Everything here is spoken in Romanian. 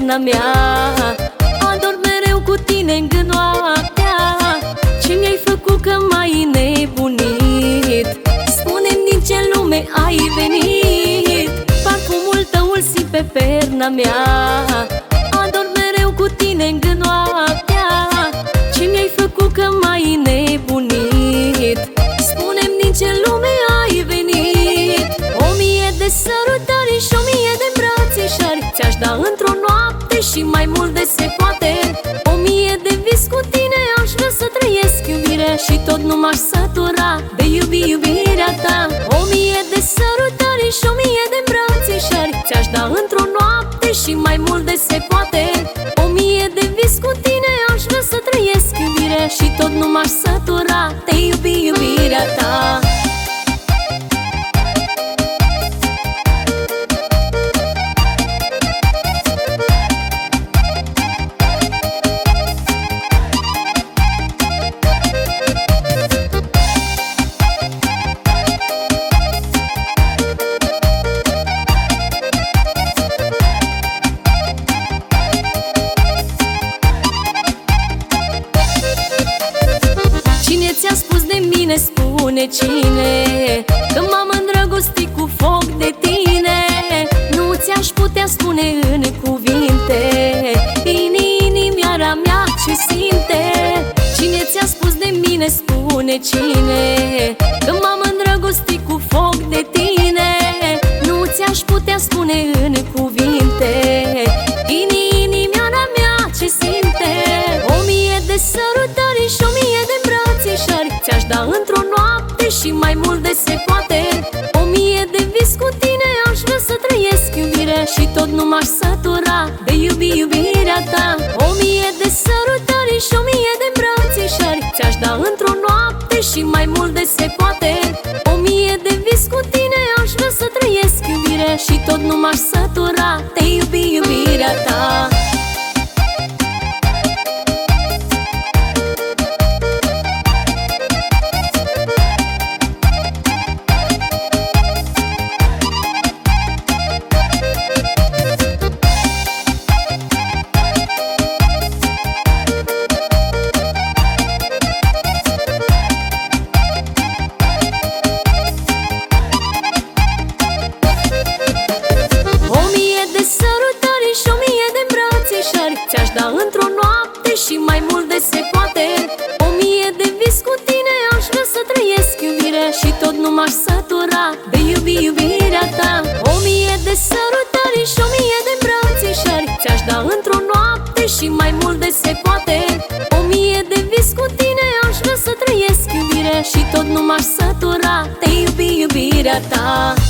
perna mea. Ador mereu cu tine în gând noaptea. Ce mi-ai făcut că m-ai nebunit? Spune-mi din ce lume ai venit. Parfumul tău îl simt pe perna mea. Ador mereu cu tine în gând noaptea. Ce mi-ai făcut că m-ai nebunit? Spune-mi din ce lume ai venit. 1000 de sărutări și 1000 de îmbrățișări ți-aș da într-o noapte și mai mult de se poate. 1000 de vis cu tine aș vrea să trăiesc iubirea și tot nu m-aș sătura de iubirea ta. 1000 de sărutări și 1000 de îmbrățișări ți-aș da într-o noapte și mai mult de se poate. 1000 de vis cu tine aș vrea să trăiesc iubirea și tot nu m-aș sătura de iubirea ta. Cine ți-a spus de mine, spune cine, că m-am îndrăgostit cu foc de tine. Nu ți-aș putea spune în cuvinte inimioara mea ce simte. Cine ți-a spus de mine, spune cine, că m-am îndrăgostit cu foc de tine. Nu ți-aș putea spune în cuvinte inimioara mea ce simte. 1000 de sărutări și 1000 de îmbrățișări ți-aș da într-o noapte și mai mult de se poate. 1000 de vis cu tine aș vrea să trăiesc iubirea și tot nu m-aș sătura de iubirea ta. 1000 de sărutări și 1000 de îmbrățișări ți-aș da într-o noapte și mai mult de se poate. 1000 de vis cu tine aș vrea să trăiesc iubirea și tot nu m-aș sătura de iubirea ta. Ți-aș da într-o noapte și mai mult de se poate. 1000 de vis cu tine aș vrea să trăiesc iubirea și tot nu m-aș sătura de iubirea ta. 1000 de sărutări și 1000 de îmbrățișări ți-aș da într-o noapte și mai mult de se poate. 1000 de vis cu tine aș vrea să trăiesc iubirea și tot nu m-aș sătura de iubirea ta.